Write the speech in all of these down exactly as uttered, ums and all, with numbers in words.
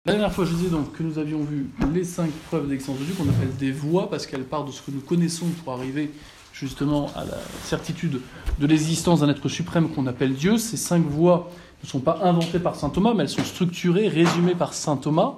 La dernière fois, je disais donc que nous avions vu les cinq preuves d'existence de Dieu qu'on appelle des voies, parce qu'elles partent de ce que nous connaissons pour arriver justement à la certitude de l'existence d'un être suprême qu'on appelle Dieu. Ces cinq voies ne sont pas inventées par saint Thomas, mais elles sont structurées, résumées par saint Thomas,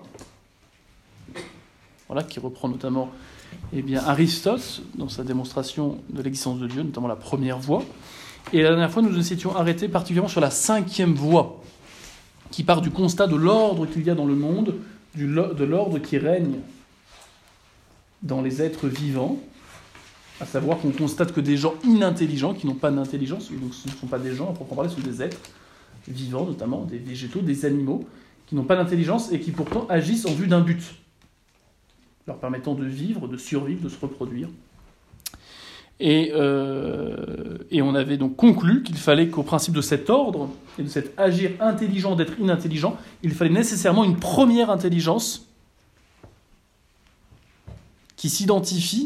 voilà, qui reprend notamment eh bien, Aristote dans sa démonstration de l'existence de Dieu, notamment la première voie. Et la dernière fois, nous nous étions arrêtés particulièrement sur la cinquième voie, qui part du constat de l'ordre qu'il y a dans le monde, du, de l'ordre qui règne dans les êtres vivants, à savoir qu'on constate que des gens inintelligents, qui n'ont pas d'intelligence, donc ce ne sont pas des gens, à proprement parler, ce sont des êtres vivants, notamment des végétaux, des animaux, qui n'ont pas d'intelligence et qui pourtant agissent en vue d'un but, leur permettant de vivre, de survivre, de se reproduire. Et, euh, et on avait donc conclu qu'il fallait qu'au principe de cet ordre, et de cet agir intelligent d'être inintelligent, il fallait nécessairement une première intelligence qui s'identifie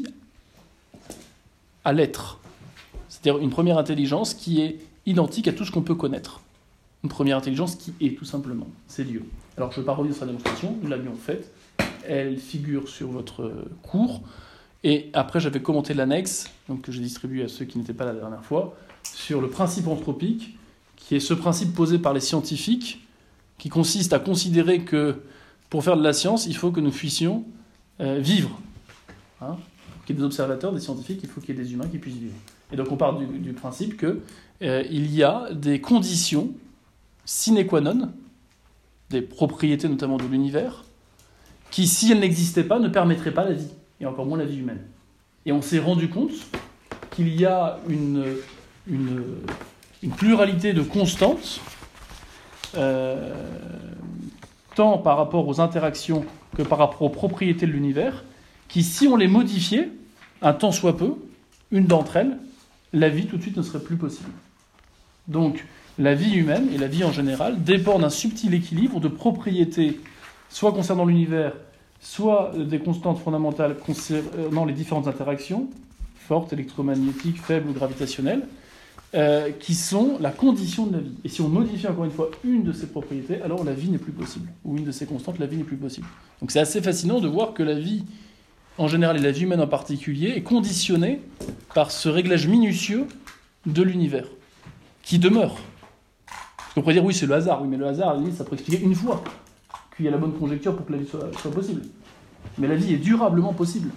à l'être. C'est-à-dire une première intelligence qui est identique à tout ce qu'on peut connaître. Une première intelligence qui est, tout simplement. C'est Dieu. Alors je ne vais pas revenir sur la démonstration, nous l'avions faite. Elle figure sur votre cours. Et après, j'avais commenté l'annexe, donc que j'ai distribué à ceux qui n'étaient pas là la dernière fois, sur le principe anthropique, qui est ce principe posé par les scientifiques, qui consiste à considérer que pour faire de la science, il faut que nous puissions euh, vivre. Hein, pour qu'il y ait des observateurs, des scientifiques, il faut qu'il y ait des humains qui puissent vivre. Et donc on part du, du principe qu'il euh, y a des conditions sine qua non, des propriétés notamment de l'univers, qui, si elles n'existaient pas, ne permettraient pas la vie. Et encore moins la vie humaine. Et on s'est rendu compte qu'il y a une, une, une pluralité de constantes, euh, tant par rapport aux interactions que par rapport aux propriétés de l'univers, qui, si on les modifiait, un tant soit peu, une d'entre elles, la vie tout de suite ne serait plus possible. Donc, la vie humaine, et la vie en général, dépend d'un subtil équilibre de propriétés, soit concernant l'univers, soit des constantes fondamentales concernant les différentes interactions, fortes, électromagnétiques, faibles ou gravitationnelles, euh, qui sont la condition de la vie. Et si on modifie encore une fois une de ces propriétés, alors la vie n'est plus possible. Ou une de ces constantes, la vie n'est plus possible. Donc c'est assez fascinant de voir que la vie, en général, et la vie humaine en particulier, est conditionnée par ce réglage minutieux de l'univers, qui demeure. On pourrait dire, oui, c'est le hasard. Oui, mais le hasard, à la limite, ça pourrait expliquer une fois qu'il y a la bonne conjecture pour que la vie soit, soit possible. Mais la vie est durablement possible.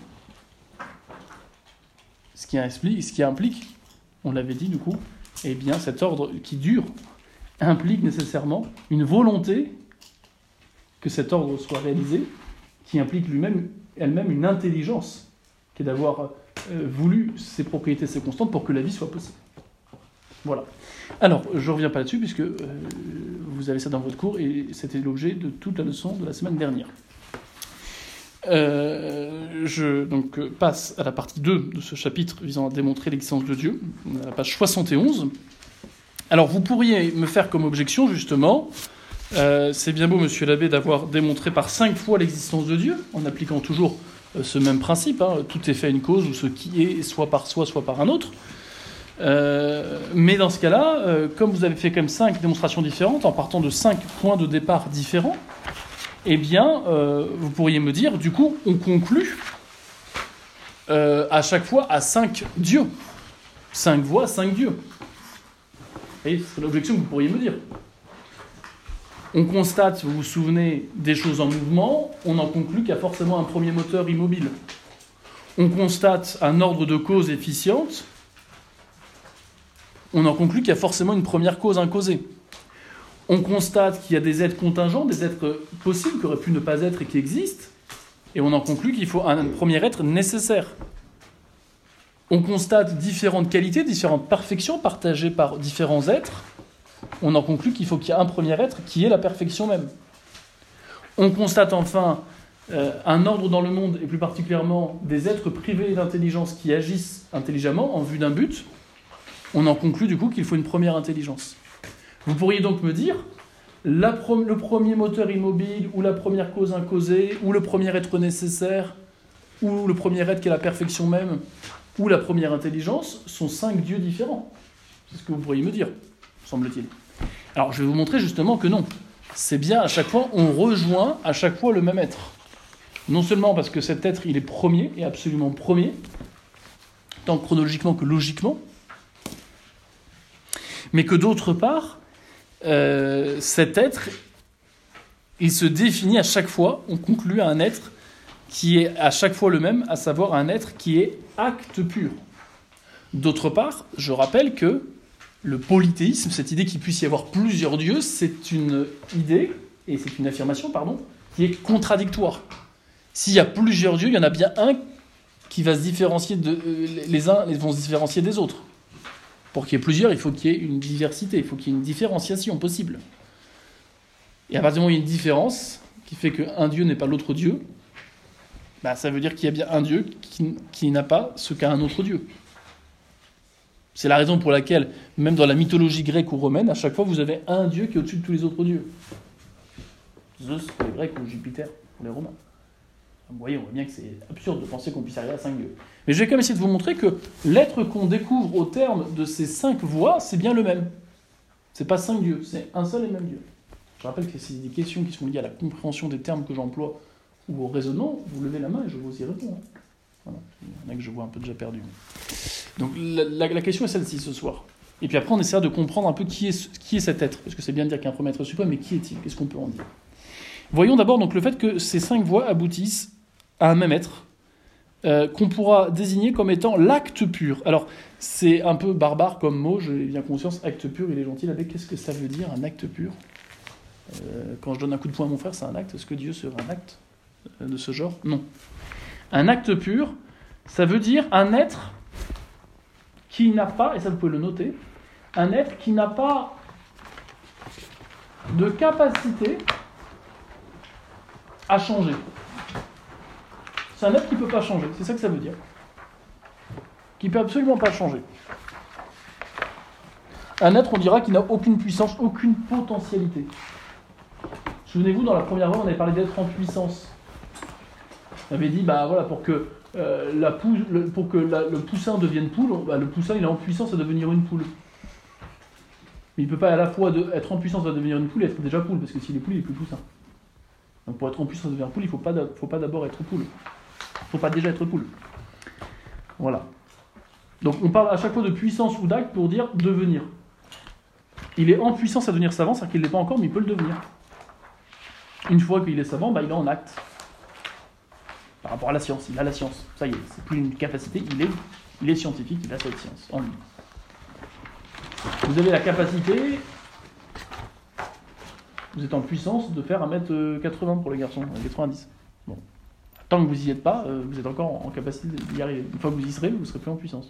Ce qui implique, ce qui implique, on l'avait dit du coup, eh bien cet ordre qui dure implique nécessairement une volonté que cet ordre soit réalisé, qui implique lui-même, elle-même une intelligence, qui est d'avoir euh, voulu ces propriétés, ces constantes pour que la vie soit possible. Voilà. Alors, je ne reviens pas là-dessus, puisque euh, vous avez ça dans votre cours, et c'était l'objet de toute la leçon de la semaine dernière. Euh, je donc, passe à la partie deux de ce chapitre visant à démontrer l'existence de Dieu, à la page soixante et onze. Alors, vous pourriez me faire comme objection, justement, euh, c'est bien beau, monsieur l'abbé, d'avoir démontré par cinq fois l'existence de Dieu, en appliquant toujours euh, ce même principe, hein, tout est fait à une cause, ou ce qui est soit par soi, soit par un autre. Euh, mais dans ce cas-là, euh, comme vous avez fait quand même cinq démonstrations différentes, en partant de cinq points de départ différents, eh bien, euh, vous pourriez me dire, du coup, on conclut euh, à chaque fois à cinq dieux. Cinq voies, cinq dieux. Et c'est l'objection que vous pourriez me dire. On constate, vous vous souvenez, des choses en mouvement, on en conclut qu'il y a forcément un premier moteur immobile. On constate un ordre de causes efficiente, on en conclut qu'il y a forcément une première cause incausée. On constate qu'il y a des êtres contingents, des êtres possibles qui auraient pu ne pas être et qui existent, et on en conclut qu'il faut un premier être nécessaire. On constate différentes qualités, différentes perfections partagées par différents êtres, on en conclut qu'il faut qu'il y ait un premier être qui est la perfection même. On constate enfin euh, un ordre dans le monde, et plus particulièrement des êtres privés d'intelligence qui agissent intelligemment en vue d'un but. On en conclut du coup qu'il faut une première intelligence. Vous pourriez donc me dire, la pro- le premier moteur immobile, ou la première cause incausée, ou le premier être nécessaire, ou le premier être qui est la perfection même, ou la première intelligence, sont cinq dieux différents. C'est ce que vous pourriez me dire, semble-t-il. Alors je vais vous montrer justement que non. c'est bien à chaque fois, on rejoint à chaque fois le même être. Non seulement parce que cet être, il est premier, et absolument premier, tant chronologiquement que logiquement, mais que d'autre part, euh, cet être, il se définit à chaque fois, on conclut à un être qui est à chaque fois le même, à savoir un être qui est acte pur. D'autre part, je rappelle que le polythéisme, cette idée qu'il puisse y avoir plusieurs dieux, c'est une idée, et c'est une affirmation, pardon, qui est contradictoire. S'il y a plusieurs dieux, il y en a bien un qui va se différencier de, les uns vont se différencier des autres. Pour qu'il y ait plusieurs, il faut qu'il y ait une diversité, il faut qu'il y ait une différenciation possible. Et à partir du moment où il y a une différence, qui fait qu'un dieu n'est pas l'autre dieu, bah, ça veut dire qu'il y a bien un dieu qui, qui n'a pas ce qu'a un autre dieu. C'est la raison pour laquelle, même dans la mythologie grecque ou romaine, à chaque fois, vous avez un dieu qui est au-dessus de tous les autres dieux. Zeus pour les Grecs ou Jupiter pour les Romains. Vous voyez, on voit bien que c'est absurde de penser qu'on puisse arriver à cinq dieux. Mais je vais quand même essayer de vous montrer que l'être qu'on découvre au terme de ces cinq voies, c'est bien le même. C'est pas cinq dieux, c'est un seul et même Dieu. Je rappelle que c'est des questions qui sont liées à la compréhension des termes que j'emploie ou au raisonnement. Vous levez la main et je vous y réponds. Voilà. Il y en a que je vois un peu déjà perdus. Donc la, la, la question est celle-ci ce soir. Et puis après, on essaiera de comprendre un peu qui est, qui est cet être. Parce que c'est bien de dire qu'il y a un premier être suprême, mais qui est-il? Qu'est-ce qu'on peut en dire? Voyons d'abord donc le fait que ces cinq voies aboutissent à un même être, euh, qu'on pourra désigner comme étant l'acte pur. Alors, c'est un peu barbare comme mot, j'ai bien conscience, acte pur, il est gentil avec. Qu'est-ce que ça veut dire, un acte pur? euh, Quand je donne un coup de poing à mon frère, c'est un acte. Est-ce que Dieu serait un acte de ce genre? Non. Un acte pur, ça veut dire un être qui n'a pas, et ça vous pouvez le noter, un être qui n'a pas de capacité à changer. C'est un être qui ne peut pas changer, c'est ça que ça veut dire. Qui ne peut absolument pas changer. Un être, on dira, qui n'a aucune puissance, aucune potentialité. Souvenez-vous, dans la première voie, on avait parlé d'être en puissance. On avait dit, bah voilà, pour que, euh, la pou- le, pour que la, le poussin devienne poule, bah, le poussin il est en puissance à devenir une poule. Mais il ne peut pas à la fois de, être en puissance à devenir une poule et être déjà poule, parce que s'il est poule, il n'est plus poussin. Donc pour être en puissance à devenir poule, il ne faut pas, faut pas d'abord être poule. Il ne faut pas déjà être poule. Voilà. Donc on parle à chaque fois de puissance ou d'acte pour dire devenir. Il est en puissance à devenir savant, c'est-à-dire qu'il ne l'est pas encore, mais il peut le devenir. Une fois qu'il est savant, bah, il est en acte. Par rapport à la science, il a la science. Ça y est, c'est plus une capacité, il est, il est scientifique, il a cette science en lui. Vous avez la capacité, vous êtes en puissance de faire un mètre quatre-vingts pour les garçons, quatre-vingt-dix. Bon. Tant que vous n'y êtes pas, vous êtes encore en capacité d'y arriver. Une fois que vous y serez, vous ne serez plus en puissance.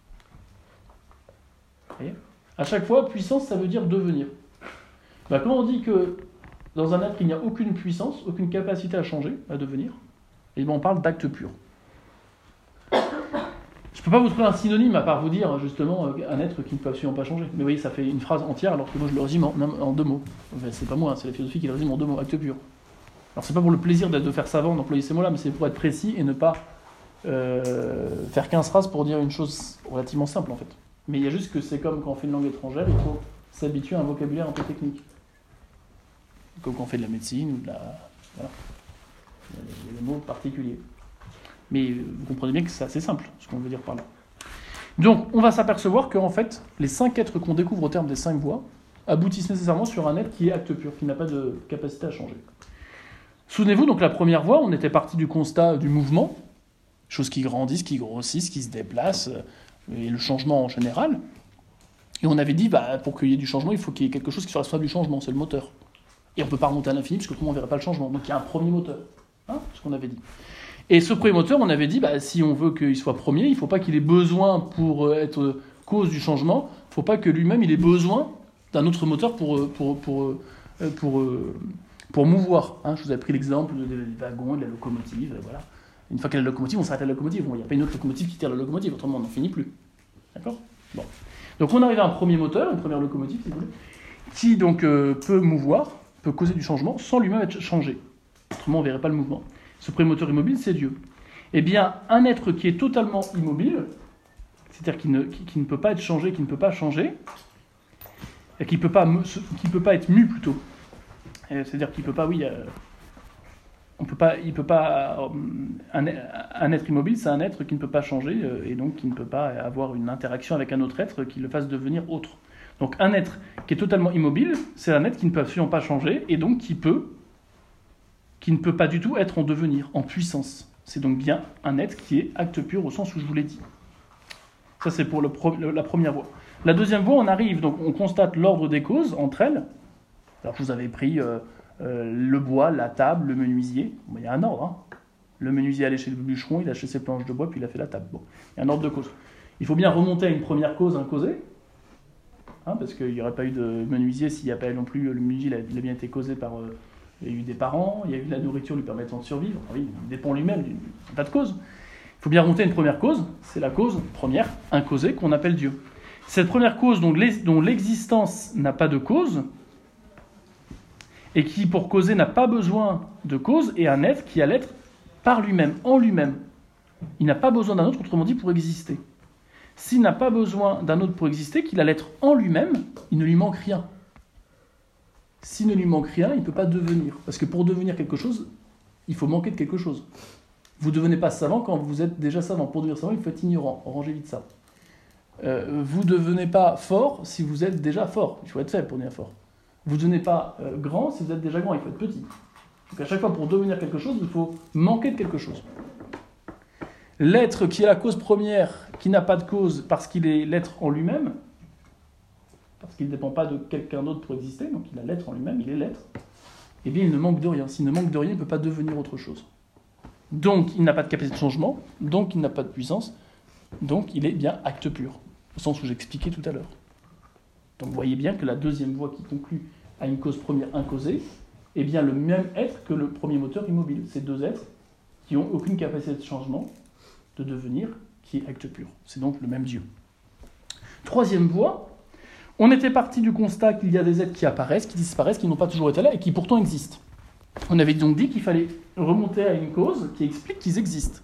Vous voyez ? À chaque fois, puissance, ça veut dire devenir. Bah, quand on dit que dans un être, il n'y a aucune puissance, aucune capacité à changer, à devenir, et bien on parle d'acte pur. Je ne peux pas vous trouver un synonyme à part vous dire justement un être qui ne peut absolument pas changer. Mais vous voyez, ça fait une phrase entière alors que moi je le résume en, en deux mots. Enfin, c'est pas moi, hein, c'est la philosophie qui le résume en deux mots, acte pur. Alors c'est pas pour le plaisir de faire savant d'employer ces mots-là, mais c'est pour être précis et ne pas euh, faire quinze phrases pour dire une chose relativement simple en fait. Mais il y a juste que c'est comme quand on fait une langue étrangère, il faut s'habituer à un vocabulaire un peu technique. Comme quand on fait de la médecine ou de la... Voilà. Il y a des mots particuliers. Mais vous comprenez bien que c'est assez simple, ce qu'on veut dire par là. Donc, on va s'apercevoir qu'en fait, les cinq êtres qu'on découvre au terme des cinq voies aboutissent nécessairement sur un être qui est acte pur, qui n'a pas de capacité à changer. Souvenez-vous, donc la première voie, on était parti du constat du mouvement, choses qui grandissent, qui grossissent, qui se déplacent, et le changement en général. Et on avait dit, bah, pour qu'il y ait du changement, il faut qu'il y ait quelque chose qui soit responsable du changement, c'est le moteur. Et on ne peut pas remonter à l'infini, parce que autrement on ne verrait pas le changement. Donc il y a un premier moteur, hein, ce qu'on avait dit. Et ce premier moteur, on avait dit, bah, si on veut qu'il soit premier, il ne faut pas qu'il ait besoin pour être cause du changement, il ne faut pas que lui-même il ait besoin d'un autre moteur pour, pour, pour, pour, pour, pour mouvoir. Hein, je vous ai pris l'exemple des wagons, de la locomotive, voilà. Une fois qu'il y a la locomotive, on s'arrête à la locomotive. Bon, il n'y a pas une autre locomotive qui tire la locomotive, autrement on n'en finit plus. D'accord ? Bon. Donc on arrive à un premier moteur, une première locomotive, si vous voulez, qui donc euh, peut mouvoir, peut causer du changement sans lui-même être changé. Autrement, on ne verrait pas le mouvement. Ce premier moteur immobile, c'est Dieu. Eh bien, un être qui est totalement immobile, c'est-à-dire qui ne, qui, qui ne peut pas être changé, qui ne peut pas changer, et qui ne peut pas, qui peut pas être mu plutôt, C'est-à-dire qu'il peut pas, oui, euh, on peut pas, il peut pas, euh, un, un être immobile, c'est un être qui ne peut pas changer euh, et donc qui ne peut pas avoir une interaction avec un autre être qui le fasse devenir autre. Donc un être qui est totalement immobile, c'est un être qui ne peut absolument pas changer et donc qui peut, qui ne peut pas du tout être en devenir, en puissance. C'est donc bien un être qui est acte pur au sens où je vous l'ai dit. Ça c'est pour le pro, la première voie. La deuxième voie, on arrive, donc on constate l'ordre des causes entre elles. Alors je vous avais pris euh, euh, le bois, la table, le menuisier. Bon, il y a un ordre. Hein. Le menuisier allait chez le bûcheron, il a acheté ses planches de bois, puis il a fait la table. Bon, il y a un ordre de cause. Il faut bien remonter à une première cause, un causé. Hein, parce qu'il n'y aurait pas eu de menuisier s'il n'y a pas eu non plus, le menuisier il a, il a bien été causé par, euh, il y a eu des parents, il y a eu de la nourriture lui permettant de survivre, enfin, oui, il dépend lui-même d'une tas de causes. Il faut bien remonter à une première cause, c'est la cause première, un causé, qu'on appelle Dieu. Cette première cause dont, les, dont l'existence n'a pas de cause, et qui pour causer n'a pas besoin de cause, est un être qui a l'être par lui-même, en lui-même. Il n'a pas besoin d'un autre, autrement dit, pour exister. S'il n'a pas besoin d'un autre pour exister, qu'il a l'être en lui-même, il ne lui manque rien. S'il ne lui manque rien, il ne peut pas devenir. Parce que pour devenir quelque chose, il faut manquer de quelque chose. Vous ne devenez pas savant quand vous êtes déjà savant. Pour devenir savant, il faut être ignorant. Rangez vite ça. Euh, vous ne devenez pas fort si vous êtes déjà fort. Il faut être faible pour devenir fort. Vous ne devenez pas euh, grand si vous êtes déjà grand. Il faut être petit. Donc à chaque fois, pour devenir quelque chose, il faut manquer de quelque chose. L'être qui est la cause première, qui n'a pas de cause parce qu'il est l'être en lui-même, parce qu'il ne dépend pas de quelqu'un d'autre pour exister, donc il a l'être en lui-même, il est l'être, eh bien il ne manque de rien. S'il ne manque de rien, il ne peut pas devenir autre chose. Donc il n'a pas de capacité de changement, donc il n'a pas de puissance, donc il est bien acte pur, au sens où j'expliquais tout à l'heure. Donc vous voyez bien que la deuxième voie qui conclut à une cause première incausée est bien le même être que le premier moteur immobile. Ces deux êtres qui n'ont aucune capacité de changement, de devenir, qui est acte pur. C'est donc le même Dieu. Troisième voie, on était parti du constat qu'il y a des êtres qui apparaissent, qui disparaissent, qui n'ont pas toujours été là et qui pourtant existent. On avait donc dit qu'il fallait remonter à une cause qui explique qu'ils existent.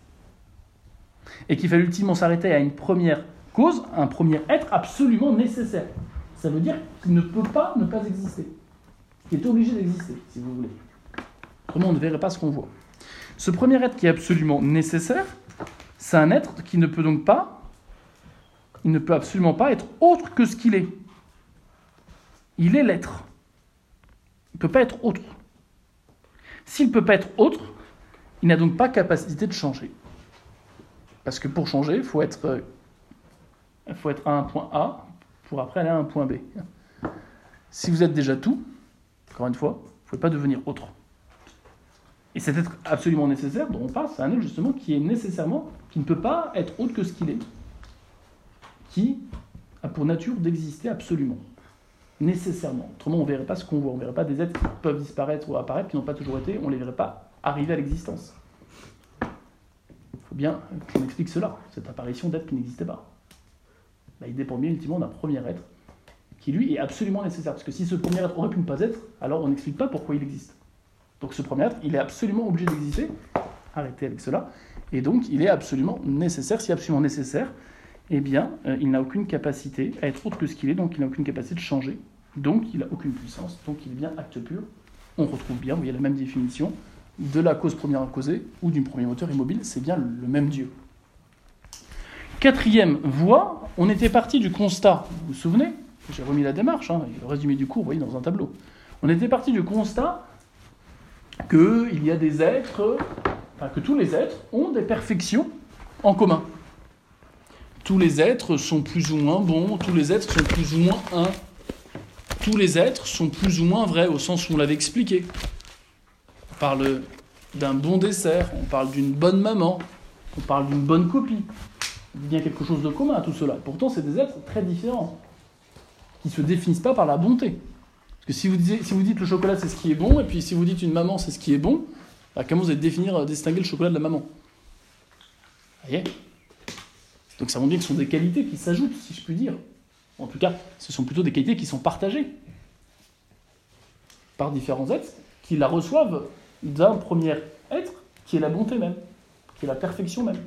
Et qu'il fallait ultimement s'arrêter à une première cause, un premier être absolument nécessaire. Ça veut dire qu'il ne peut pas ne pas exister. Il est obligé d'exister, si vous voulez. Autrement, on ne verrait pas ce qu'on voit. Ce premier être qui est absolument nécessaire, c'est un être qui ne peut donc pas, il ne peut absolument pas être autre que ce qu'il est. Il est l'être. Il ne peut pas être autre. S'il ne peut pas être autre, il n'a donc pas capacité de changer. Parce que pour changer, il faut être, il faut être à un point A pour après aller à un point B. Si vous êtes déjà tout, encore une fois, vous ne pouvez pas devenir autre. Et cet être absolument nécessaire dont on parle, c'est un être justement qui est nécessairement, qui ne peut pas être autre que ce qu'il est, qui a pour nature d'exister absolument, nécessairement. Autrement, on ne verrait pas ce qu'on voit, on ne verrait pas des êtres qui peuvent disparaître ou apparaître, qui n'ont pas toujours été, on ne les verrait pas arriver à l'existence. Il faut bien qu'on explique cela, cette apparition d'êtres qui n'existaient pas. Là, il dépend bien ultimement d'un premier être, qui lui est absolument nécessaire, parce que si ce premier être aurait pu ne pas être, alors on n'explique pas pourquoi il existe. Donc ce premier être, il est absolument obligé d'exister. Arrêtez avec cela. Et donc, il est absolument nécessaire. Si absolument nécessaire, eh bien, euh, il n'a aucune capacité à être autre que ce qu'il est, donc il n'a aucune capacité de changer. Donc, il n'a aucune puissance. Donc, il est bien acte pur. On retrouve bien, vous voyez, la même définition de la cause première incausée ou d'un premier moteur immobile. C'est bien le même Dieu. Quatrième voie, on était parti du constat. Vous vous souvenez ? J'ai remis la démarche, hein, le résumé du cours, vous voyez, dans un tableau. On était parti du constat qu'il y a des êtres, enfin que tous les êtres ont des perfections en commun. Tous les êtres sont plus ou moins bons, tous les êtres sont plus ou moins un. Tous les êtres sont plus ou moins vrais, au sens où on l'avait expliqué. On parle d'un bon dessert, on parle d'une bonne maman, on parle d'une bonne copie. Il y a quelque chose de commun à tout cela. Pourtant, c'est des êtres très différents, qui ne se définissent pas par la bonté. Parce que si vous, disiez, si vous dites le chocolat, c'est ce qui est bon, et puis si vous dites une maman, c'est ce qui est bon, bah, comment vous allez définir, distinguer le chocolat de la maman ? Vous voyez ? Donc ça montre bien que ce sont des qualités qui s'ajoutent, si je puis dire. En tout cas, ce sont plutôt des qualités qui sont partagées par différents êtres qui la reçoivent d'un premier être qui est la bonté même, qui est la perfection même.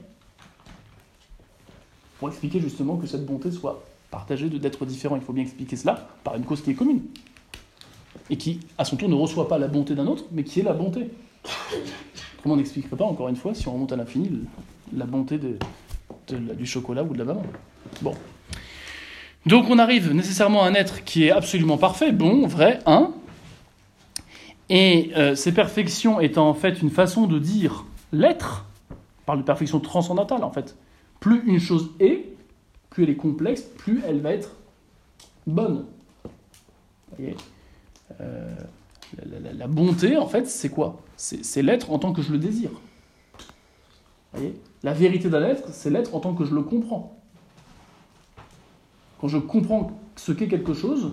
Pour expliquer justement que cette bonté soit partagée de d'êtres différents, il faut bien expliquer cela par une cause qui est commune. et qui, à son tour, ne reçoit pas la bonté d'un autre, mais qui est la bonté. Autrement, on n'expliquerait pas, encore une fois, si on remonte à l'infini, la bonté de, de, de, du chocolat ou de la banane. Bon. Donc on arrive nécessairement à un être qui est absolument parfait, bon, vrai, un. Et euh, ces perfections étant en fait une façon de dire l'être, on parle de perfection transcendantale en fait. Plus une chose est, plus elle est complexe, plus elle va être bonne. Vous voyez euh, la, la, la bonté, en fait, c'est quoi ? c'est, c'est l'être en tant que je le désire. Vous voyez ? La vérité d'un être, c'est l'être en tant que je le comprends. Quand je comprends ce qu'est quelque chose,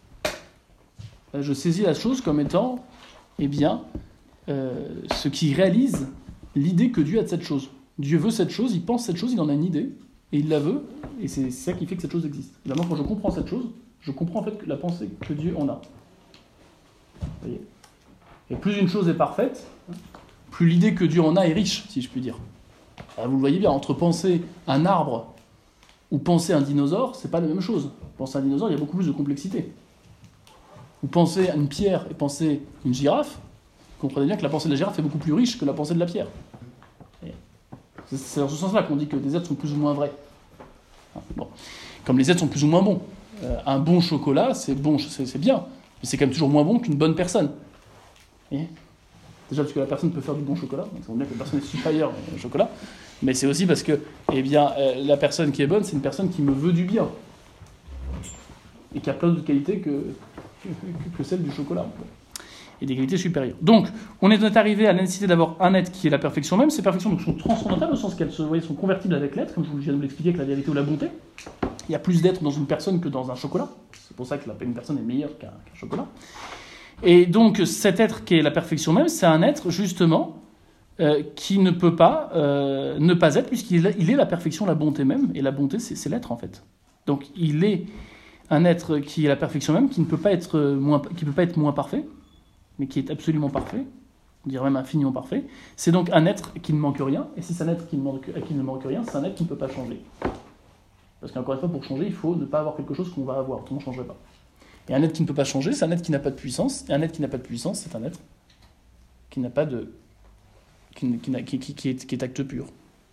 je saisis la chose comme étant, eh bien, euh, ce qui réalise l'idée que Dieu a de cette chose. Dieu veut cette chose, il pense cette chose, il en a une idée, et il la veut, et c'est ça qui fait que cette chose existe. Évidemment, quand je comprends cette chose, je comprends en fait la pensée que Dieu en a. Vous voyez ? Et plus une chose est parfaite, plus l'idée que Dieu en a est riche, si je puis dire. Alors vous le voyez bien, entre penser un arbre ou penser un dinosaure, c'est pas la même chose. Penser un dinosaure, il y a beaucoup plus de complexité. Ou penser à une pierre et penser une girafe, vous comprenez bien que la pensée de la girafe est beaucoup plus riche que la pensée de la pierre. C'est, c'est dans ce sens-là qu'on dit que des êtres sont plus ou moins vrais. Bon. Comme les êtres sont plus ou moins bons. Euh, un bon chocolat, c'est bon, c'est, c'est bien, mais c'est quand même toujours moins bon qu'une bonne personne. Et déjà parce que la personne peut faire du bon chocolat, donc ça veut dire que la personne est supérieure au chocolat, mais c'est aussi parce que eh bien, euh, la personne qui est bonne, c'est une personne qui me veut du bien, et qui a plein d'autres qualités que, que, que celle du chocolat, et des qualités supérieures. Donc, on est arrivé à la nécessité d'avoir un être qui est la perfection même. Ces perfections donc, sont transcendantales, au sens qu'elles se, voyez, sont convertibles avec l'être, comme je viens de vous l'expliquer avec la vérité ou la bonté. Il y a plus d'être dans une personne que dans un chocolat. C'est pour ça que une personne est meilleure qu'un, qu'un chocolat. Et donc, cet être qui est la perfection même, c'est un être, justement, euh, qui ne peut pas euh, ne pas être, puisqu'il est, il est la perfection, la bonté même. Et la bonté, c'est, c'est l'être, en fait. Donc, il est un être qui est la perfection même, qui ne peut pas être moins, qui peut pas être moins parfait, mais qui est absolument parfait, on dirait même infiniment parfait. C'est donc un être qui ne manque rien, et si c'est un être qui ne manque, qui ne manque rien, c'est un être qui ne peut pas changer. Parce qu'encore une fois, pour changer, il faut ne pas avoir quelque chose qu'on va avoir, autrement on ne changerait pas. Et un être qui ne peut pas changer, c'est un être qui n'a pas de puissance, et un être qui n'a pas de puissance, c'est un être qui n'a pas de... qui, qui, qui, qui, qui, est, qui est acte pur.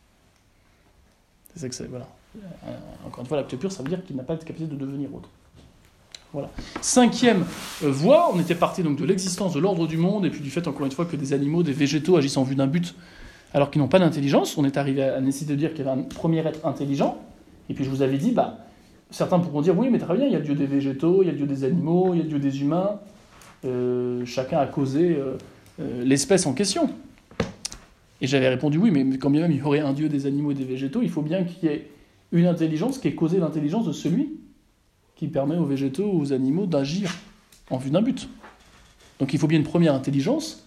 C'est ça que c'est, voilà. Encore une fois, l'acte pur, ça veut dire qu'il n'a pas de capacité de devenir autre. Voilà. Cinquième euh, voie, on était parti donc de l'existence de l'ordre du monde, et puis du fait, encore une fois, que des animaux, des végétaux agissent en vue d'un but, alors qu'ils n'ont pas d'intelligence. On est arrivé à la nécessité de dire qu'il y avait un premier être intelligent, et puis je vous avais dit, bah, certains pourront dire, oui, mais très bien, il y a Dieu des végétaux, il y a Dieu des animaux, il y a Dieu des humains, euh, chacun a causé euh, euh, l'espèce en question. Et j'avais répondu, oui, mais quand bien même il y aurait un Dieu des animaux et des végétaux, il faut bien qu'il y ait une intelligence qui ait causé l'intelligence de celui qui permet aux végétaux ou aux animaux d'agir en vue d'un but. Donc il faut bien une première intelligence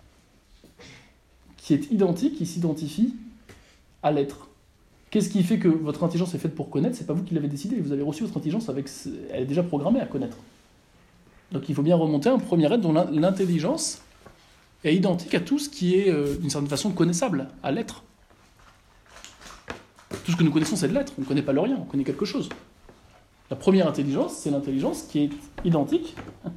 qui est identique, qui s'identifie à l'être. Qu'est-ce qui fait que votre intelligence est faite pour connaître ? C'est pas vous qui l'avez décidé, vous avez reçu votre intelligence, avec, elle est déjà programmée à connaître. Donc il faut bien remonter à un premier être dont l'intelligence est identique à tout ce qui est, euh, d'une certaine façon, connaissable, à l'être. Tout ce que nous connaissons, c'est de l'être, on ne connaît pas le rien, on connaît quelque chose. La première intelligence, c'est l'intelligence qui est identique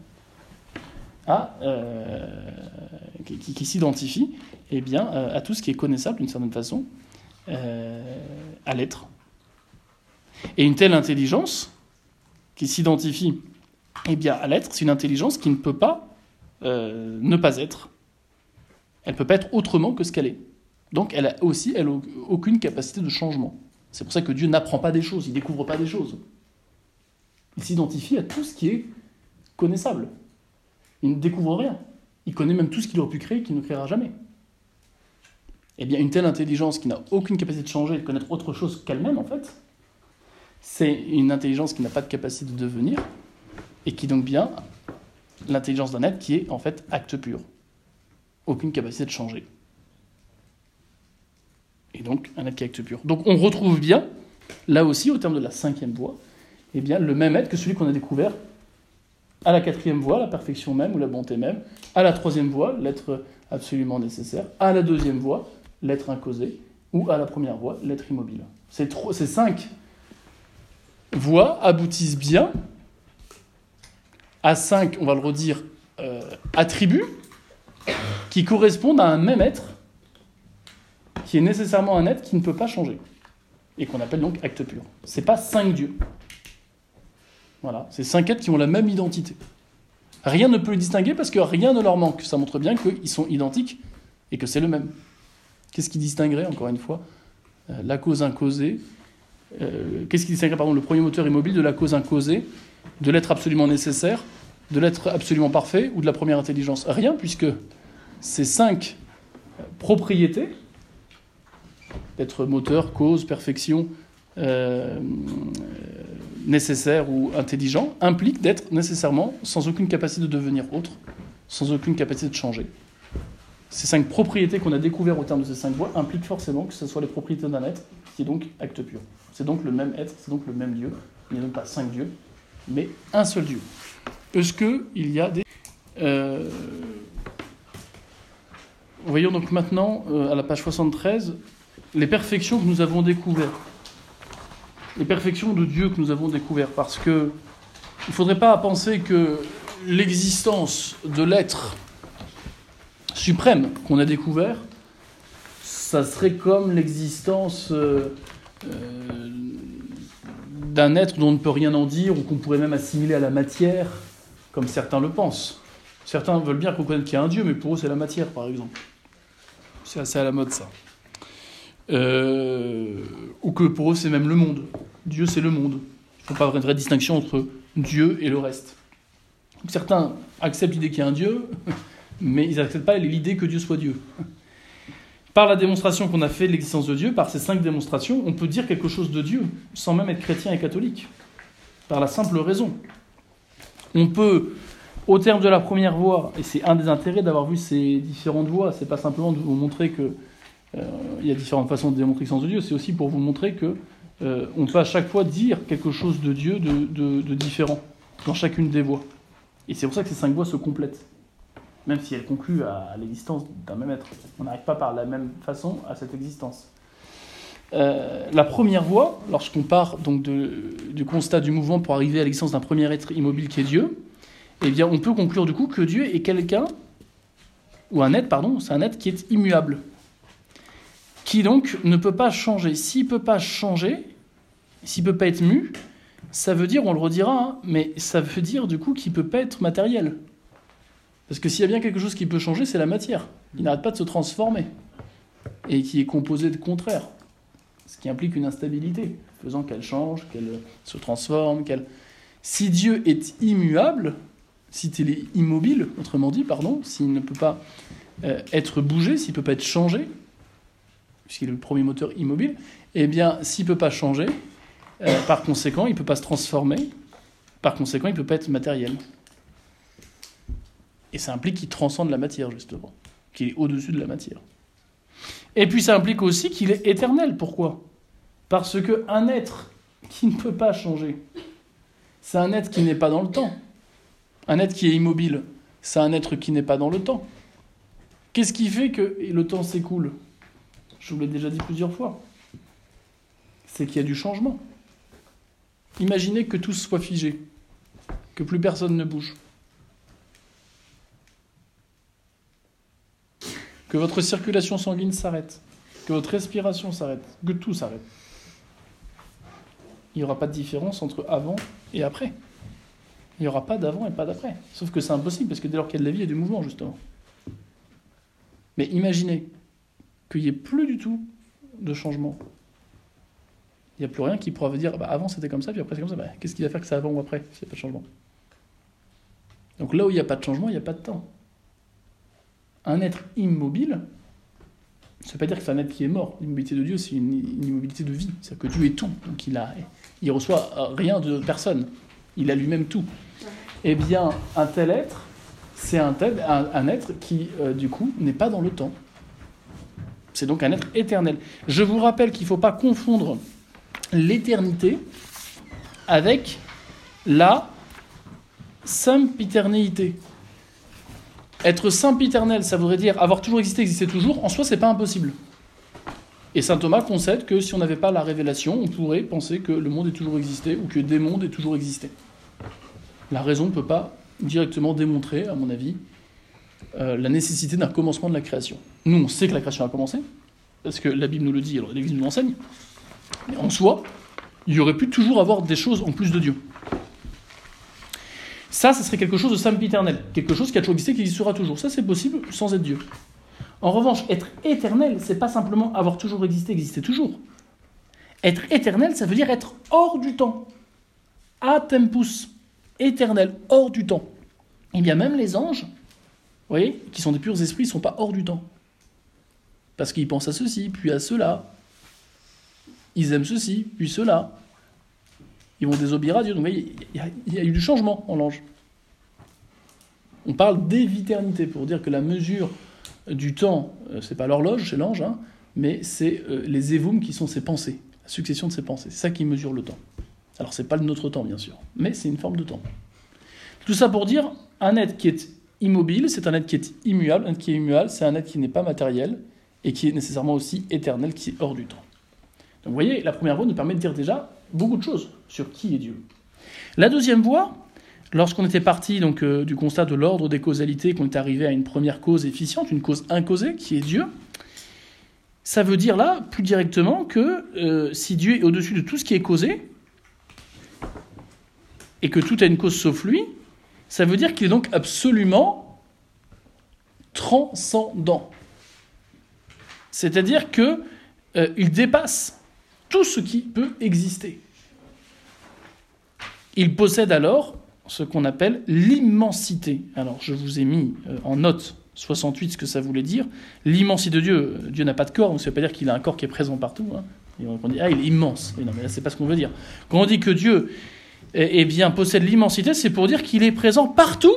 à, euh, qui, qui, qui s'identifie eh bien, euh, à tout ce qui est connaissable d'une certaine façon, euh, à l'être. Et une telle intelligence qui s'identifie eh bien, à l'être, c'est une intelligence qui ne peut pas euh, ne pas être. Elle ne peut pas être autrement que ce qu'elle est. Donc elle a aussi elle, aucune capacité de changement. C'est pour ça que Dieu n'apprend pas des choses, il ne découvre pas des choses. Il s'identifie à tout ce qui est connaissable. Il ne découvre rien. Il connaît même tout ce qu'il aurait pu créer et qu'il ne créera jamais. Eh bien, une telle intelligence qui n'a aucune capacité de changer et de connaître autre chose qu'elle-même, en fait, c'est une intelligence qui n'a pas de capacité de devenir et qui donc bien l'intelligence d'un être qui est, en fait, acte pur. Aucune capacité de changer. Et donc, un être qui est acte pur. Donc, on retrouve bien, là aussi, au terme de la cinquième voie, eh bien, le même être que celui qu'on a découvert à la quatrième voie, la perfection même ou la bonté même, à la troisième voie, l'être absolument nécessaire, à la deuxième voie, l'être incausé, ou à la première voie, l'être immobile. Ces, trois, ces cinq voies aboutissent bien à cinq, on va le redire, euh, attributs qui correspondent à un même être, qui est nécessairement un être qui ne peut pas changer, et qu'on appelle donc acte pur. C'est pas cinq dieux. Voilà, c'est cinq êtres qui ont la même identité. Rien ne peut les distinguer parce que rien ne leur manque. Ça montre bien qu'ils sont identiques et que c'est le même. Qu'est-ce qui distinguerait, encore une fois, euh, la cause incausée euh, Qu'est-ce qui distinguerait, pardon, le premier moteur immobile de la cause incausée, de l'être absolument nécessaire, de l'être absolument parfait ou de la première intelligence? Rien, puisque ces cinq propriétés, d'être moteur, cause, perfection, euh, nécessaire ou intelligent, impliquent d'être nécessairement sans aucune capacité de devenir autre, sans aucune capacité de changer. Ces cinq propriétés qu'on a découvertes au terme de ces cinq voies impliquent forcément que ce soit les propriétés d'un être qui est donc acte pur. C'est donc le même être, c'est donc le même Dieu. Il n'y a donc pas cinq dieux, mais un seul Dieu. Est-ce qu'il y a des... Euh... Voyons donc maintenant, euh, à la page soixante-treize, les perfections que nous avons découvertes. Les perfections de Dieu que nous avons découvertes. Parce que il ne faudrait pas penser que l'existence de l'être suprême qu'on a découvert, ça serait comme l'existence euh, euh, d'un être dont on ne peut rien en dire, ou qu'on pourrait même assimiler à la matière, comme certains le pensent. Certains veulent bien reconnaître qu'il y a un Dieu, mais pour eux c'est la matière, par exemple. C'est assez à la mode, ça. Euh, ou que pour eux c'est même le monde. Dieu c'est le monde. Il ne faut pas avoir une vraie distinction entre Dieu et le reste. Donc, certains acceptent l'idée qu'il y a un Dieu, mais ils n'acceptent pas l'idée que Dieu soit Dieu. Par la démonstration qu'on a fait de l'existence de Dieu, par ces cinq démonstrations, on peut dire quelque chose de Dieu, sans même être chrétien et catholique. Par la simple raison. On peut, au terme de la première voie, et c'est un des intérêts d'avoir vu ces différentes voies, c'est pas simplement de vous montrer que euh, il y a différentes façons de démontrer l'existence de Dieu, c'est aussi pour vous montrer que euh, on peut à chaque fois dire quelque chose de Dieu de, de, de différent, dans chacune des voies. Et c'est pour ça que ces cinq voies se complètent. Même si elles concluent à l'existence d'un même être. On n'arrive pas par la même façon à cette existence. Euh, la première voie, lorsqu'on part donc de, du constat du mouvement pour arriver à l'existence d'un premier être immobile qui est Dieu, eh bien on peut conclure du coup que Dieu est quelqu'un, ou un être, pardon, c'est un être qui est immuable, qui donc ne peut pas changer. S'il ne peut pas changer, s'il ne peut pas être mu, ça veut dire, on le redira, hein, mais ça veut dire du coup qu'il ne peut pas être matériel. Parce que s'il y a bien quelque chose qui peut changer, c'est la matière. Il n'arrête pas de se transformer. Et qui est composé de contraires. Ce qui implique une instabilité, faisant qu'elle change, qu'elle se transforme, qu'elle... Si Dieu est immuable, s'il est immobile, autrement dit, pardon, s'il ne peut pas euh, être bougé, s'il ne peut pas être changé, puisqu'il est le premier moteur immobile, eh bien, s'il ne peut pas changer, euh, par conséquent, il ne peut pas se transformer, par conséquent, il ne peut pas être matériel. Et ça implique qu'il transcende la matière, justement, qu'il est au-dessus de la matière. Et puis ça implique aussi qu'il est éternel. Pourquoi ? Parce qu'un être qui ne peut pas changer, c'est un être qui n'est pas dans le temps. Un être qui est immobile, c'est un être qui n'est pas dans le temps. Qu'est-ce qui fait que le temps s'écoule ? Je vous l'ai déjà dit plusieurs fois. C'est qu'il y a du changement. Imaginez que tout soit figé, que plus personne ne bouge. Que votre circulation sanguine s'arrête, que votre respiration s'arrête, que tout s'arrête. Il n'y aura pas de différence entre avant et après. Il n'y aura pas d'avant et pas d'après. Sauf que c'est impossible, parce que dès lors qu'il y a de la vie, il y a du mouvement, justement. Mais imaginez qu'il n'y ait plus du tout de changement. Il n'y a plus rien qui pourra vous dire bah, avant c'était comme ça, puis après c'est comme ça. Bah, qu'est-ce qui va faire que c'est avant ou après, s'il n'y a pas de changement ? Donc là où il n'y a pas de changement, il n'y a pas de temps. Un être immobile, ça ne veut pas dire que c'est un être qui est mort. L'immobilité de Dieu, c'est une, une immobilité de vie. C'est-à-dire que Dieu est tout. Donc il a, il reçoit rien de personne. Il a lui-même tout. Eh bien, un tel être, c'est un, tel, un, un être qui, euh, du coup, n'est pas dans le temps. C'est donc un être éternel. Je vous rappelle qu'il ne faut pas confondre l'éternité avec la sempiternité. Être sempiternel, ça voudrait dire avoir toujours existé, exister toujours. En soi, c'est pas impossible. Et saint Thomas concède que si on n'avait pas la révélation, on pourrait penser que le monde ait toujours existé ou que des mondes aient toujours existé. La raison ne peut pas directement démontrer, à mon avis, euh, la nécessité d'un commencement de la création. Nous, on sait que la création a commencé, parce que la Bible nous le dit, alors l'Église nous l'enseigne, mais en soi, il y aurait pu toujours avoir des choses en plus de Dieu. Ça, ça serait quelque chose de sempiternel, quelque chose qui a toujours existé, qui existera toujours. Ça, c'est possible sans être Dieu. En revanche, être éternel, c'est pas simplement avoir toujours existé, exister toujours. Être éternel, ça veut dire être hors du temps. A tempus, éternel, hors du temps. Et bien même les anges, vous voyez, qui sont des purs esprits, ils ne sont pas hors du temps. Parce qu'ils pensent à ceci, puis à cela. Ils aiment ceci, puis cela. Ils vont désobéir à Dieu. Donc, vous voyez, il y, a, il y a eu du changement en l'ange. On parle d'éviternité pour dire que la mesure du temps, c'est pas l'horloge, c'est l'ange, hein, mais c'est euh, les évums qui sont ses pensées, la succession de ses pensées. C'est ça qui mesure le temps. Alors, c'est pas notre temps, bien sûr, mais c'est une forme de temps. Tout ça pour dire, un être qui est immobile, c'est un être qui est immuable. Un être qui est immuable, c'est un être qui n'est pas matériel et qui est nécessairement aussi éternel, qui est hors du temps. Donc, vous voyez, la première voie nous permet de dire déjà beaucoup de choses sur qui est Dieu. La deuxième voie, lorsqu'on était parti donc, euh, du constat de l'ordre des causalités, qu'on est arrivé à une première cause efficiente, une cause incausée, qui est Dieu, ça veut dire là, plus directement, que euh, si Dieu est au-dessus de tout ce qui est causé, et que tout a une cause sauf lui, ça veut dire qu'il est donc absolument transcendant. C'est-à-dire qu'il euh, dépasse tout ce qui peut exister. Il possède alors ce qu'on appelle l'immensité. Alors, je vous ai mis euh, en note soixante-huit ce que ça voulait dire. L'immensité de Dieu. Dieu n'a pas de corps, donc ça ne veut pas dire qu'il a un corps qui est présent partout. Hein. Et on dit, ah, il est immense. Et non, mais là, c'est pas ce qu'on veut dire. Quand on dit que Dieu eh, eh bien, possède l'immensité, c'est pour dire qu'il est présent partout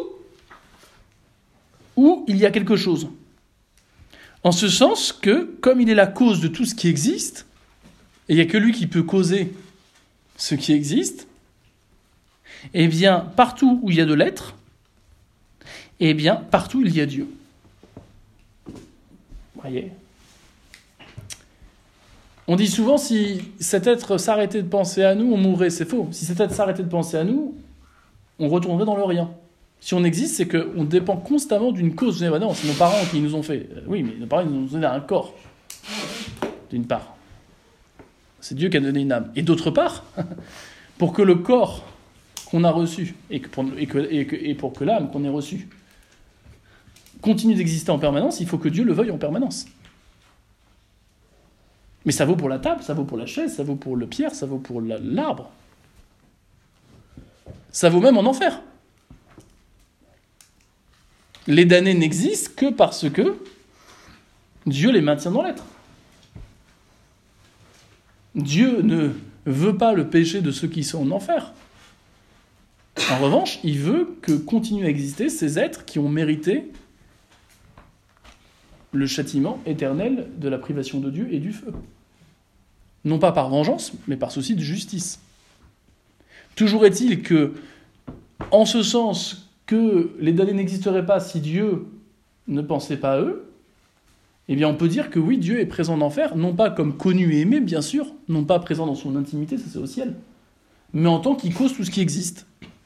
où il y a quelque chose. En ce sens que, comme il est la cause de tout ce qui existe, et il n'y a que lui qui peut causer ce qui existe, eh bien, partout où il y a de l'être, eh bien, partout il y a Dieu. Voyez. On dit souvent, si cet être s'arrêtait de penser à nous, on mourrait. C'est faux. Si cet être s'arrêtait de penser à nous, on retournerait dans le rien. Si on existe, c'est qu'on dépend constamment d'une cause. Vous dites, non, c'est nos parents qui nous ont fait. Oui, mais nos parents ils nous ont donné un corps, d'une part. C'est Dieu qui a donné une âme. Et d'autre part, pour que le corps qu'on a reçu, et, que pour, et, que, et, que, et pour que l'âme qu'on ait reçue continue d'exister en permanence, il faut que Dieu le veuille en permanence. Mais ça vaut pour la table, ça vaut pour la chaise, ça vaut pour le pierre, ça vaut pour la, l'arbre. Ça vaut même en enfer. Les damnés n'existent que parce que Dieu les maintient dans l'être. Dieu ne veut pas le péché de ceux qui sont en enfer. En revanche, il veut que continuent à exister ces êtres qui ont mérité le châtiment éternel de la privation de Dieu et du feu. Non pas par vengeance, mais par souci de justice. Toujours est-il que, en ce sens que les damnés n'existeraient pas si Dieu ne pensait pas à eux, eh bien on peut dire que oui, Dieu est présent en enfer, non pas comme connu et aimé, bien sûr, non pas présent dans son intimité, ça c'est au ciel, mais en tant qu'il cause tout ce qui existe.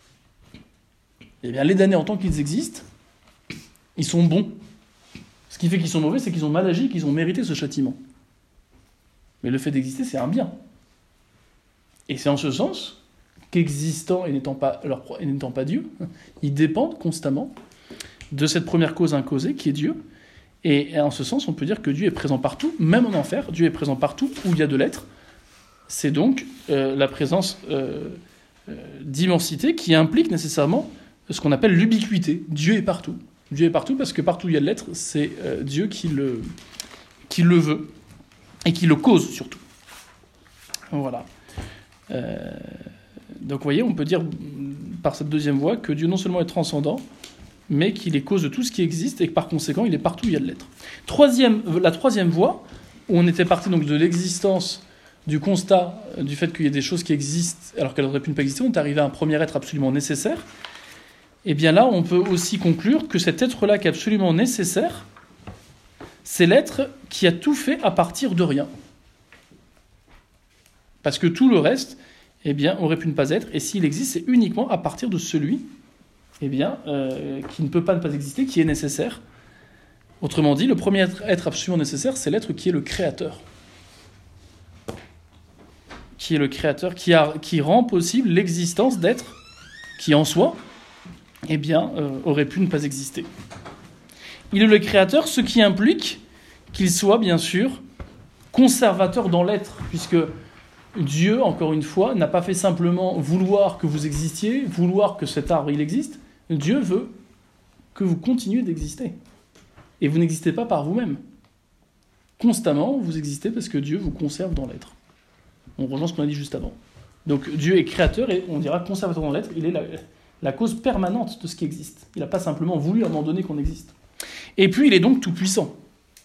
Eh bien les damnés, en tant qu'ils existent, ils sont bons. Ce qui fait qu'ils sont mauvais, c'est qu'ils ont mal agi, qu'ils ont mérité ce châtiment. Mais le fait d'exister, c'est un bien. Et c'est en ce sens qu'existant et n'étant pas, leur, et n'étant pas Dieu, ils dépendent constamment de cette première cause incausée qui est Dieu. Et en ce sens, on peut dire que Dieu est présent partout, même en enfer. Dieu est présent partout où il y a de l'être. C'est donc euh, la présence euh, euh, d'immensité qui implique nécessairement ce qu'on appelle l'ubiquité. Dieu est partout. Dieu est partout parce que partout où il y a de l'être, c'est euh, Dieu qui le, qui le veut et qui le cause surtout. Voilà. Euh, donc vous voyez, on peut dire par cette deuxième voie que Dieu non seulement est transcendant, mais qu'il est cause de tout ce qui existe et que par conséquent, il est partout où il y a de l'être. Troisième, la troisième voie, où on était parti donc de l'existence, du constat du fait qu'il y a des choses qui existent alors qu'elles auraient pu ne pas exister, on est arrivé à un premier être absolument nécessaire. Et bien là, on peut aussi conclure que cet être-là qui est absolument nécessaire, c'est l'être qui a tout fait à partir de rien. Parce que tout le reste, eh bien, aurait pu ne pas être, et s'il existe, c'est uniquement à partir de celui eh bien, euh, qui ne peut pas ne pas exister, qui est nécessaire. Autrement dit, le premier être, être absolument nécessaire, c'est l'être qui est le créateur. Qui est le créateur, qui, a, qui rend possible l'existence d'êtres qui, en soi, eh bien, euh, auraient pu ne pas exister. Il est le créateur, ce qui implique qu'il soit, bien sûr, conservateur dans l'être, puisque Dieu, encore une fois, n'a pas fait simplement vouloir que vous existiez, vouloir que cet arbre il existe. Dieu veut que vous continuiez d'exister. Et vous n'existez pas par vous-même. Constamment, vous existez parce que Dieu vous conserve dans l'être. On rejoint ce qu'on a dit juste avant. Donc Dieu est créateur et on dira conservateur dans l'être. Il est la, la cause permanente de ce qui existe. Il n'a pas simplement voulu à un moment donné qu'on existe. Et puis il est donc tout-puissant.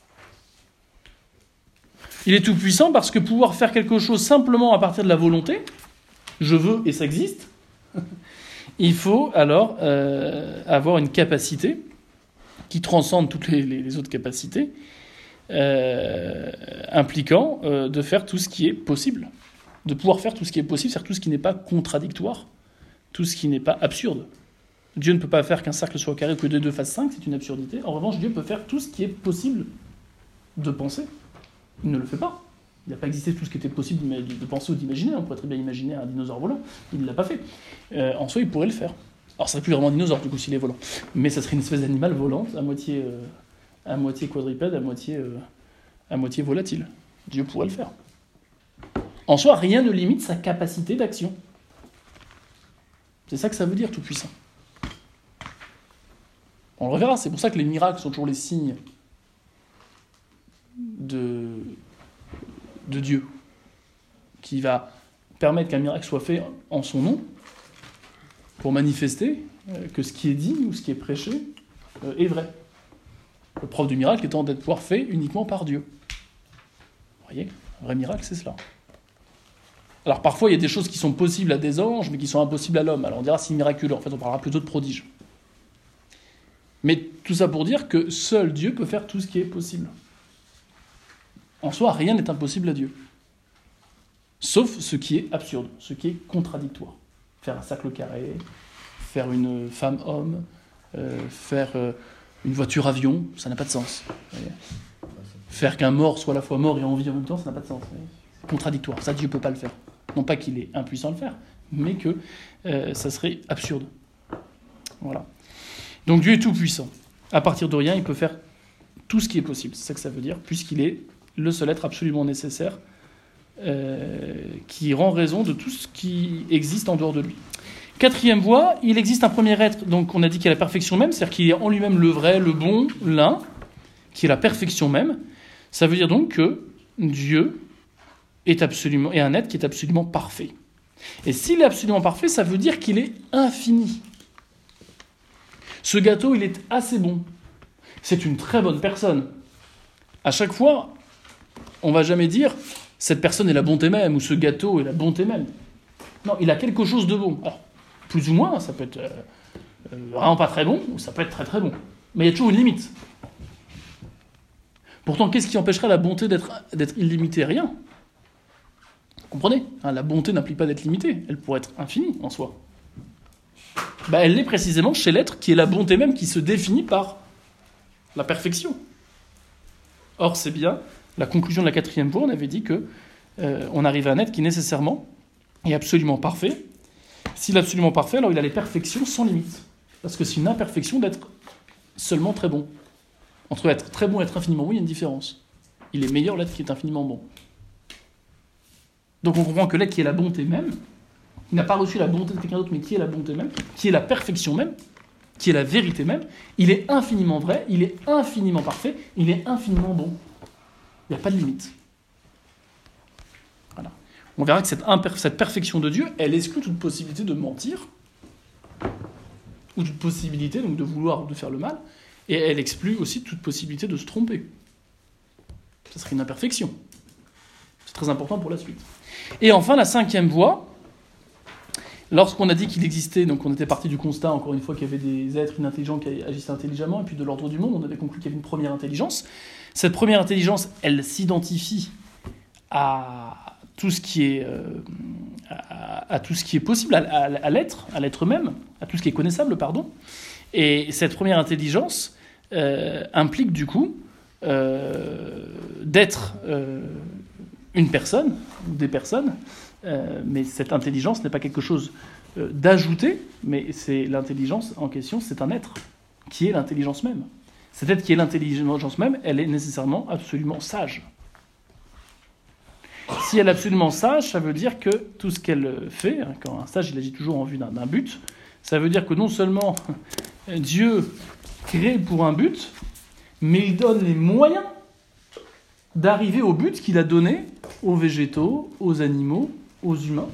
Il est tout-puissant parce que pouvoir faire quelque chose simplement à partir de la volonté, je veux et ça existe, il faut alors euh, avoir une capacité qui transcende toutes les, les, les autres capacités, euh, impliquant euh, de faire tout ce qui est possible. De pouvoir faire tout ce qui est possible, c'est-à-dire tout ce qui n'est pas contradictoire, tout ce qui n'est pas absurde. Dieu ne peut pas faire qu'un cercle soit carré ou que deux deux fassent cinq, c'est une absurdité. En revanche, Dieu peut faire tout ce qui est possible de penser. Il ne le fait pas. Il n'a pas existé tout ce qui était possible de penser ou d'imaginer. On pourrait très bien imaginer un dinosaure volant. Il ne l'a pas fait. Euh, en soi, il pourrait le faire. Alors, ça serait plus vraiment un dinosaure, du coup, s'il est volant. Mais ça serait une espèce d'animal volant, à moitié, euh, à moitié quadrupède, à moitié, euh, à moitié volatile. Dieu pourrait le faire. En soi, rien ne limite sa capacité d'action. C'est ça que ça veut dire, tout-puissant. On le reverra. C'est pour ça que les miracles sont toujours les signes de, de Dieu, qui va permettre qu'un miracle soit fait en son nom, pour manifester que ce qui est dit ou ce qui est prêché est vrai. Le preuve du miracle étant d'être pouvoir fait uniquement par Dieu. Vous voyez, un vrai miracle, c'est cela. Alors parfois, il y a des choses qui sont possibles à des anges, mais qui sont impossibles à l'homme. Alors on dira c'est miraculeux, en fait on parlera plutôt de prodige. Mais tout ça pour dire que seul Dieu peut faire tout ce qui est possible. En soi, rien n'est impossible à Dieu. Sauf ce qui est absurde, ce qui est contradictoire. Faire un cercle carré, faire une femme-homme, euh, faire euh, une voiture-avion, ça n'a pas de sens. Faire qu'un mort soit à la fois mort et en vie en même temps, ça n'a pas de sens. C'est contradictoire, ça Dieu ne peut pas le faire. Non pas qu'il est impuissant à le faire, mais que euh, ça serait absurde. Voilà. Donc Dieu est tout-puissant. À partir de rien, il peut faire tout ce qui est possible. C'est ça que ça veut dire, puisqu'il est le seul être absolument nécessaire euh, qui rend raison de tout ce qui existe en dehors de lui. Quatrième voie, il existe un premier être, donc on a dit qu'il est la perfection même, c'est-à-dire qu'il est en lui-même le vrai, le bon, l'un, qui est la perfection même. Ça veut dire donc que Dieu est absolument est un être qui est absolument parfait. Et s'il est absolument parfait, ça veut dire qu'il est infini. Ce gâteau, il est assez bon. C'est une très bonne personne. À chaque fois, on ne va jamais dire « cette personne est la bonté même » ou « ce gâteau est la bonté même ». Non, il a quelque chose de bon. Alors, plus ou moins, ça peut être euh, euh, vraiment pas très bon, ou ça peut être très très bon. Mais il y a toujours une limite. Pourtant, qu'est-ce qui empêcherait la bonté d'être, d'être illimitée ? Rien. Vous comprenez, hein, la bonté n'implique pas d'être limitée. Elle pourrait être infinie en soi. Bah, elle l'est précisément chez l'être qui est la bonté même, qui se définit par la perfection. Or, c'est bien la conclusion de la quatrième voie. On avait dit que euh, on arrive à un être qui nécessairement est absolument parfait. S'il est absolument parfait, alors il a les perfections sans limite. Parce que c'est une imperfection d'être seulement très bon. Entre être très bon et être infiniment bon, il y a une différence. Il est meilleur l'être qui est infiniment bon. Donc on comprend que l'être qui est la bonté même, qui n'a pas reçu la bonté de quelqu'un d'autre, mais qui est la bonté même, qui est la perfection même, qui est la vérité même, il est infiniment vrai, il est infiniment parfait, il est infiniment bon. Il n'y a pas de limite. Voilà. On verra que cette, imperf- cette perfection de Dieu, elle exclut toute possibilité de mentir, ou toute possibilité donc, de vouloir ou de faire le mal, et elle exclut aussi toute possibilité de se tromper. Ce serait une imperfection. C'est très important pour la suite. Et enfin, la cinquième voie, lorsqu'on a dit qu'il existait, donc on était parti du constat, encore une fois, qu'il y avait des êtres inintelligents qui agissaient intelligemment, et puis de l'ordre du monde, on avait conclu qu'il y avait une première intelligence. Cette première intelligence, elle s'identifie à tout ce qui est, euh, à, à tout ce qui est possible, à, à, à l'être, à l'être même, à tout ce qui est connaissable, pardon. Et cette première intelligence euh, implique du coup euh, d'être euh, une personne, ou des personnes, euh, mais cette intelligence n'est pas quelque chose euh, d'ajouté, mais c'est l'intelligence en question, c'est un être qui est l'intelligence même. Cet être qui est l'intelligence même, elle est nécessairement absolument sage. Si elle est absolument sage, ça veut dire que tout ce qu'elle fait, quand un sage il agit toujours en vue d'un, d'un but, ça veut dire que non seulement Dieu crée pour un but, mais il donne les moyens d'arriver au but qu'il a donné aux végétaux, aux animaux, aux humains.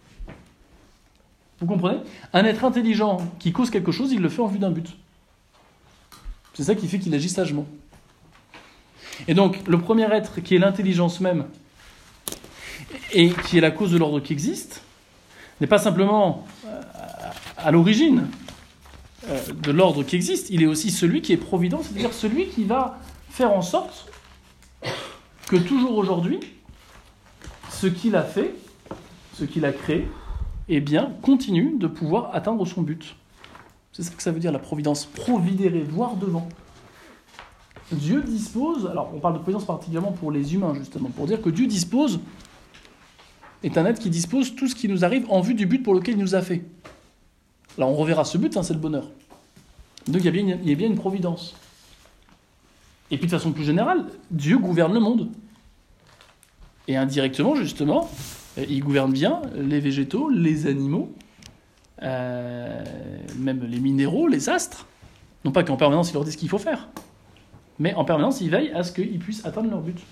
Vous comprenez ? Un être intelligent qui cause quelque chose, il le fait en vue d'un but. C'est ça qui fait qu'il agit sagement. Et donc, le premier être qui est l'intelligence même, et qui est la cause de l'ordre qui existe, n'est pas simplement euh, à l'origine euh, de l'ordre qui existe, il est aussi celui qui est provident, c'est-à-dire celui qui va faire en sorte que toujours aujourd'hui, ce qu'il a fait, ce qu'il a créé, eh bien, continue de pouvoir atteindre son but. C'est ça que ça veut dire la providence, providere, voir devant. Dieu dispose, alors on parle de providence particulièrement pour les humains justement, pour dire que Dieu dispose, est un être qui dispose tout ce qui nous arrive en vue du but pour lequel il nous a fait. Là on reverra ce but, hein, c'est le bonheur. Donc il y a bien une, il y a bien une providence. Et puis de façon plus générale, Dieu gouverne le monde. Et indirectement justement, il gouverne bien les végétaux, les animaux, euh, même les minéraux, les astres. Non pas qu'en permanence il leur dise ce qu'il faut faire, mais en permanence il veille à ce qu'ils puissent atteindre leur but.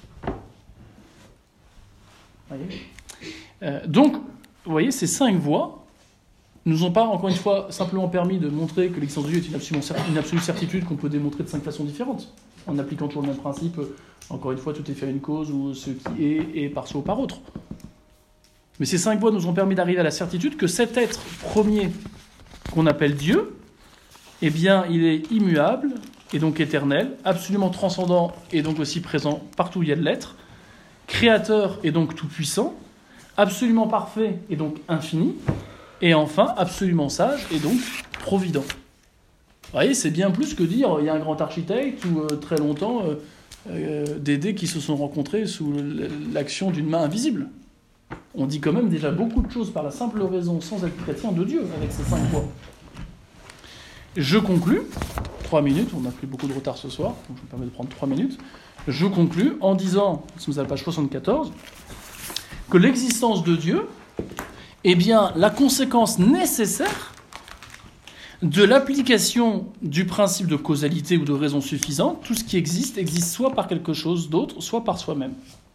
Voyez. Euh, donc, vous voyez, ces cinq voies ne nous ont pas, encore une fois, simplement permis de montrer que l'existence de Dieu est une absolue, une absolue certitude qu'on peut démontrer de cinq façons différentes, en appliquant toujours le même principe, encore une fois, tout est fait à une cause, ou ce qui est, est par soi ou par autre. Mais ces cinq voies nous ont permis d'arriver à la certitude que cet être premier, qu'on appelle Dieu, eh bien, il est immuable, et donc éternel, absolument transcendant, et donc aussi présent partout où il y a de l'être, créateur, et donc tout-puissant, absolument parfait, et donc infini, et enfin, absolument sage, et donc provident. Vous voyez, c'est bien plus que dire, il y a un grand architecte, ou euh, très longtemps, euh, euh, des dés qui se sont rencontrés sous l'action d'une main invisible. On dit quand même déjà beaucoup de choses par la simple raison, sans être chrétien, de Dieu, avec ces cinq voies. Je conclus, trois minutes, on a pris beaucoup de retard ce soir, donc je me permets de prendre trois minutes. Je conclus en disant, nous sommes à la page soixante-quatorze, que l'existence de Dieu est bien la conséquence nécessaire de l'application du principe de causalité ou de raison suffisante. Tout ce qui existe existe soit par quelque chose d'autre, soit par soi-même.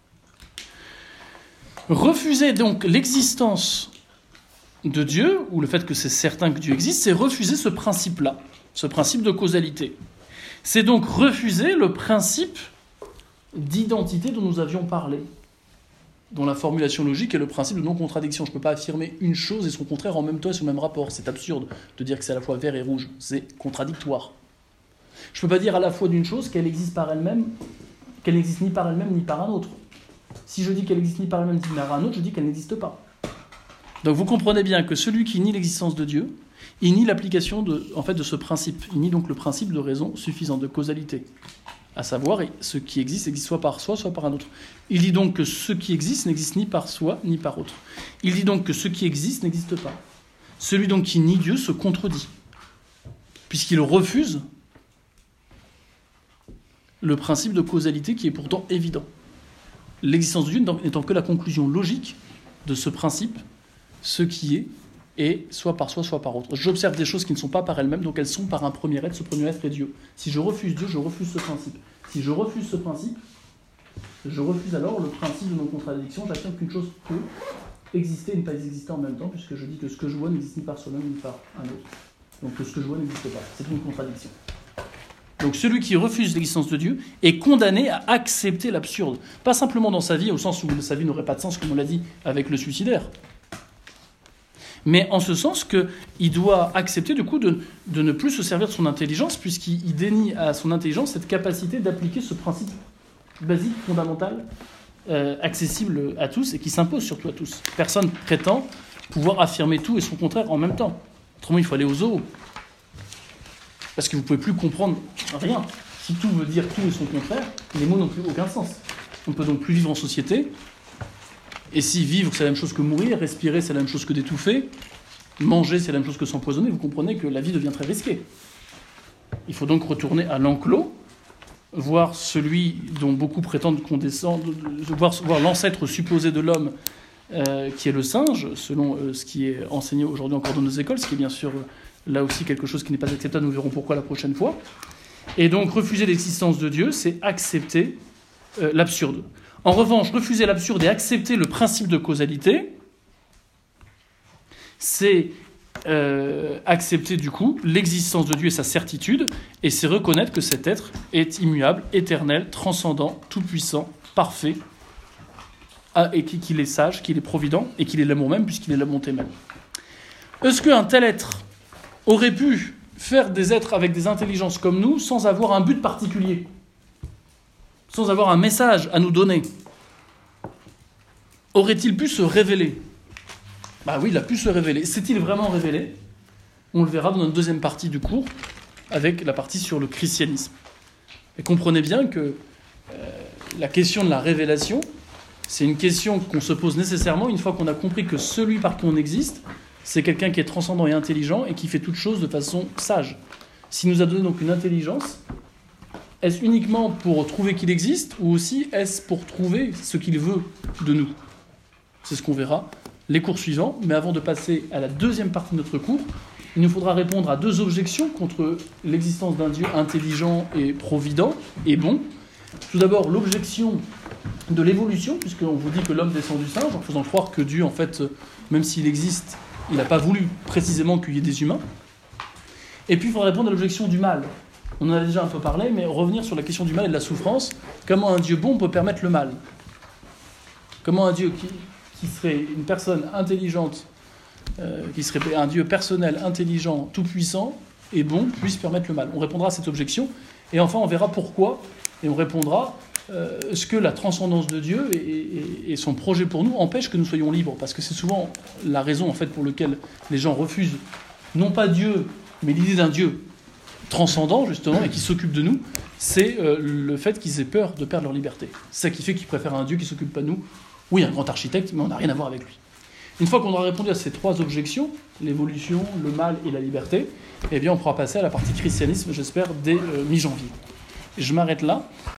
Refuser donc l'existence de Dieu, ou le fait que c'est certain que Dieu existe, c'est refuser ce principe-là, ce principe de causalité. C'est donc refuser le principe d'identité dont nous avions parlé, dont la formulation logique est le principe de non-contradiction. Je ne peux pas affirmer une chose et son contraire en même temps et sur le même rapport. C'est absurde de dire que c'est à la fois vert et rouge. C'est contradictoire. Je ne peux pas dire à la fois d'une chose qu'elle existe par elle-même, qu'elle n'existe ni par elle-même ni par un autre. Si je dis qu'elle existe ni par elle-même ni par un autre, je dis qu'elle n'existe pas. Donc vous comprenez bien que celui qui nie l'existence de Dieu, il nie l'application de, en fait, de ce principe. Il nie donc le principe de raison suffisante, de causalité. À savoir, ce qui existe existe soit par soi, soit par un autre. Il dit donc que ce qui existe n'existe ni par soi, ni par autre. Il dit donc que ce qui existe n'existe pas. Celui donc qui nie Dieu se contredit, puisqu'il refuse le principe de causalité qui est pourtant évident. L'existence de Dieu n'étant que la conclusion logique de ce principe, ce qui est, est soit par soi, soit par autre. J'observe des choses qui ne sont pas par elles-mêmes, donc elles sont par un premier être, ce premier être est Dieu. Si je refuse Dieu, je refuse ce principe. Si je refuse ce principe, je refuse alors le principe de non-contradiction, j'affirme qu'une chose peut exister et ne pas exister en même temps, puisque je dis que ce que je vois n'existe ni par soi-même ni par un autre. Donc que ce que je vois n'existe pas. C'est une contradiction. Donc celui qui refuse l'existence de Dieu est condamné à accepter l'absurde. Pas simplement dans sa vie, au sens où sa vie n'aurait pas de sens, comme on l'a dit, avec le suicidaire. Mais en ce sens qu'il doit accepter du coup de, de ne plus se servir de son intelligence, puisqu'il dénie à son intelligence cette capacité d'appliquer ce principe basique, fondamental, euh, accessible à tous et qui s'impose surtout à tous. Personne prétend pouvoir affirmer tout et son contraire en même temps. Autrement, il faut aller au zoo. Parce que vous ne pouvez plus comprendre rien. Si tout veut dire tout et son contraire, les mots n'ont plus aucun sens. On ne peut donc plus vivre en société. Et si vivre, c'est la même chose que mourir, respirer, c'est la même chose que d'étouffer, manger, c'est la même chose que s'empoisonner, vous comprenez que la vie devient très risquée. Il faut donc retourner à l'enclos, voir celui dont beaucoup prétendent qu'on descend, voir, voir l'ancêtre supposé de l'homme, euh, qui est le singe, selon euh, ce qui est enseigné aujourd'hui encore dans nos écoles, ce qui est bien sûr euh, là aussi quelque chose qui n'est pas acceptable, nous verrons pourquoi la prochaine fois. Et donc refuser l'existence de Dieu, c'est accepter euh, l'absurde. En revanche, refuser l'absurde et accepter le principe de causalité, c'est euh, accepter du coup l'existence de Dieu et sa certitude, et c'est reconnaître que cet être est immuable, éternel, transcendant, tout-puissant, parfait, et qu'il est sage, qu'il est provident, et qu'il est l'amour même, puisqu'il est la bonté même. Est-ce qu'un tel être aurait pu faire des êtres avec des intelligences comme nous sans avoir un but particulier, sans avoir un message à nous donner? Aurait-il pu se révéler? Bah oui, il a pu se révéler. S'est-il vraiment révélé? On le verra dans notre deuxième partie du cours, avec la partie sur le christianisme. Et comprenez bien que euh, la question de la révélation, c'est une question qu'on se pose nécessairement une fois qu'on a compris que celui par qui on existe, c'est quelqu'un qui est transcendant et intelligent et qui fait toutes choses de façon sage. S'il nous a donné donc une intelligence, est-ce uniquement pour trouver qu'il existe ou aussi est-ce pour trouver ce qu'il veut de nous? C'est ce qu'on verra les cours suivants. Mais avant de passer à la deuxième partie de notre cours, il nous faudra répondre à deux objections contre l'existence d'un Dieu intelligent et provident et bon. Tout d'abord, l'objection de l'évolution, puisqu'on vous dit que l'homme descend du singe, en faisant croire que Dieu, en fait, même s'il existe, il n'a pas voulu précisément qu'il y ait des humains. Et puis, il faudra répondre à l'objection du mal. On en a déjà un peu parlé, mais revenir sur la question du mal et de la souffrance. Comment un Dieu bon peut permettre le mal? Comment un Dieu qui, qui serait une personne intelligente, euh, qui serait un Dieu personnel, intelligent, tout-puissant et bon, puisse permettre le mal? On répondra à cette objection. Et enfin, on verra pourquoi. Et on répondra euh, ce que la transcendance de Dieu et, et, et son projet pour nous empêchent que nous soyons libres. Parce que c'est souvent la raison en fait, pour laquelle les gens refusent, non pas Dieu, mais l'idée d'un Dieu transcendant, justement, et qui s'occupe de nous, c'est euh, le fait qu'ils aient peur de perdre leur liberté. C'est ça qui fait qu'ils préfèrent un Dieu qui ne s'occupe pas de nous. Oui, un grand architecte, mais on n'a rien à voir avec lui. Une fois qu'on aura répondu à ces trois objections, l'évolution, le mal et la liberté, eh bien on pourra passer à la partie christianisme, j'espère, dès euh, mi-janvier. Et je m'arrête là.